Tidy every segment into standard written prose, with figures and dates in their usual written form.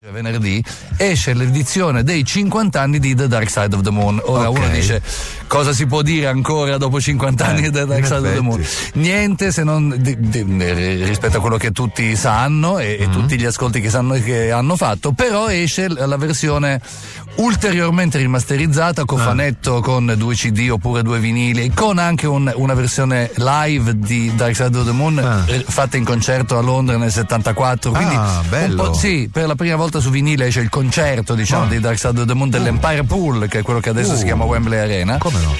Venerdì esce l'edizione dei 50 anni di The Dark Side of the Moon. Ora uno dice: cosa si può dire ancora dopo 50 anni di The Dark Side of the Moon? Niente, se non rispetto a quello che tutti sanno e tutti gli ascolti che hanno fatto. Però esce la versione ulteriormente rimasterizzata, cofanetto con 2 CD oppure 2 vinili, con anche una versione live di Dark Side of the Moon fatta in concerto a Londra nel 74. Quindi bello. Sì, per la prima volta su vinile esce il concerto, diciamo, di Dark Side of the Moon dell'Empire Pool, che è quello che adesso si chiama Wembley Arena. Come no?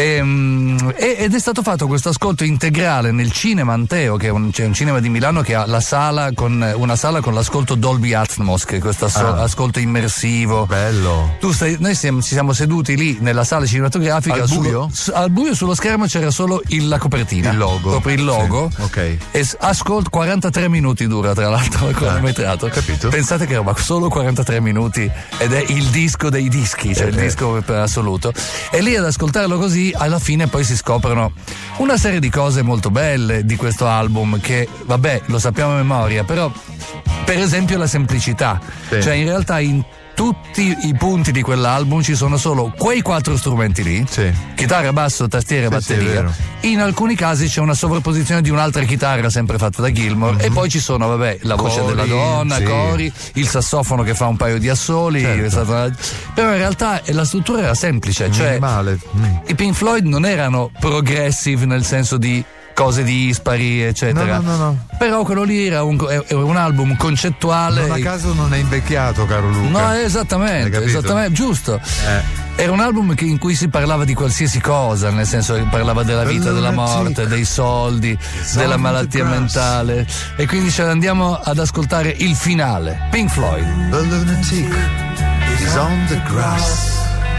Ed è stato fatto questo ascolto integrale nel Cinema Anteo, che c'è un cinema di Milano che ha una sala con l'ascolto Dolby Atmos, che è questo ascolto immersivo. Bello. Noi ci siamo seduti lì nella sala cinematografica. Al buio? Al buio sullo schermo c'era solo la copertina. Il logo. Proprio il logo. Sì, ok. E ascolto 43 minuti dura, tra l'altro, cronometrato. Capito. Pensate che era solo 43 minuti ed è il disco dei dischi, cioè il disco per assoluto. E lì ad ascoltarlo così, alla fine poi si scoprono una serie di cose molto belle di questo album che, vabbè, lo sappiamo a memoria, però per esempio la semplicità. Cioè in realtà in tutti i punti di quell'album ci sono solo quei 4 strumenti lì, chitarra, basso, tastiera e batteria. In alcuni casi c'è una sovrapposizione di un'altra chitarra sempre fatta da Gilmour, e poi ci sono la voce della donna, cori, il sassofono che fa un paio di assoli, però in realtà la struttura era semplice, cioè i Pink Floyd non erano progressive nel senso di cose dispari, eccetera. No. Però quello lì era un album concettuale. Non a caso non è invecchiato, caro Luca. No, esattamente, giusto. Era un album in cui si parlava di qualsiasi cosa, nel senso che parlava della vita, della morte, dei soldi, della malattia mentale. E quindi andiamo ad ascoltare il finale. Pink Floyd. The lunatic is on the grass.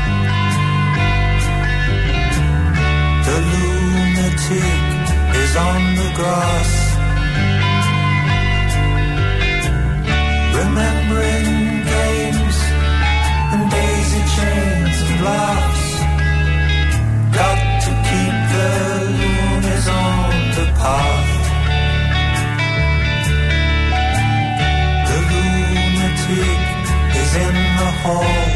The lunatic is on the grass, remembering games and daisy chains and laughs. Got to keep the loonies on the path. The lunatic is in the hall.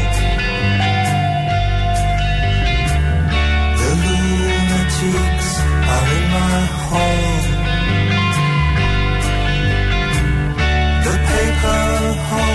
The lunatics are in my hall. The paper hall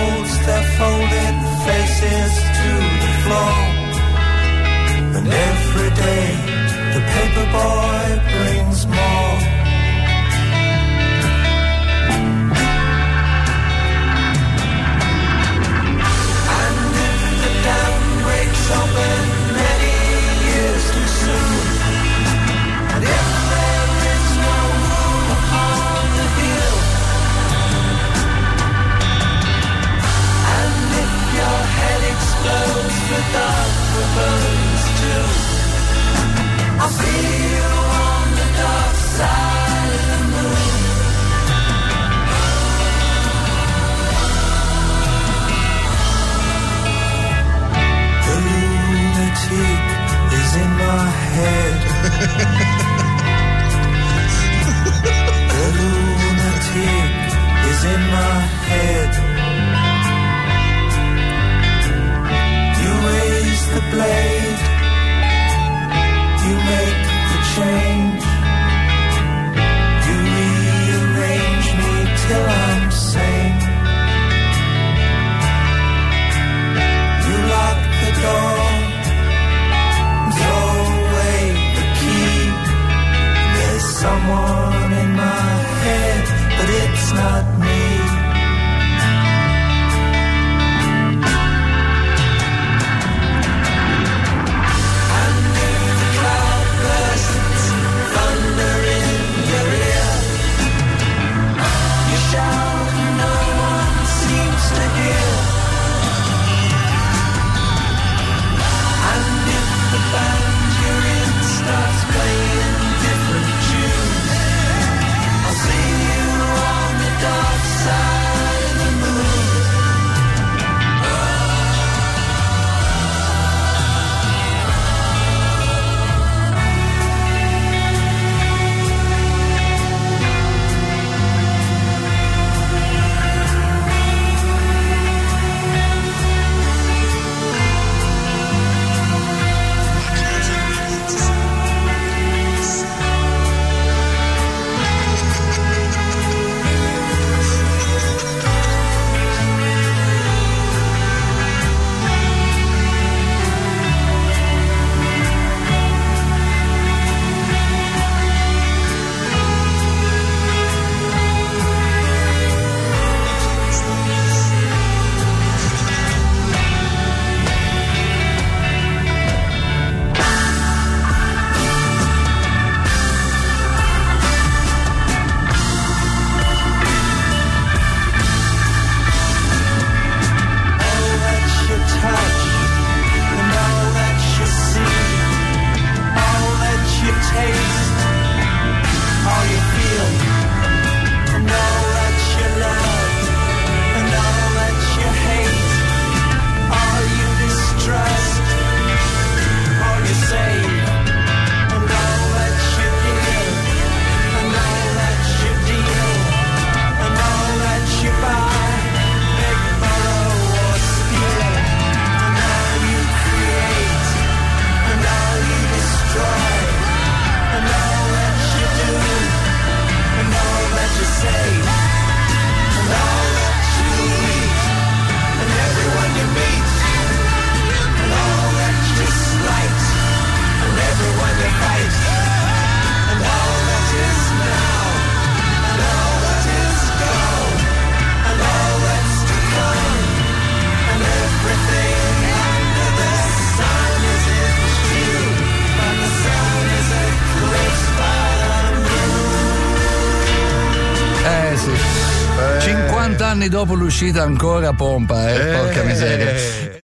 anni dopo l'uscita ancora pompa, porca miseria.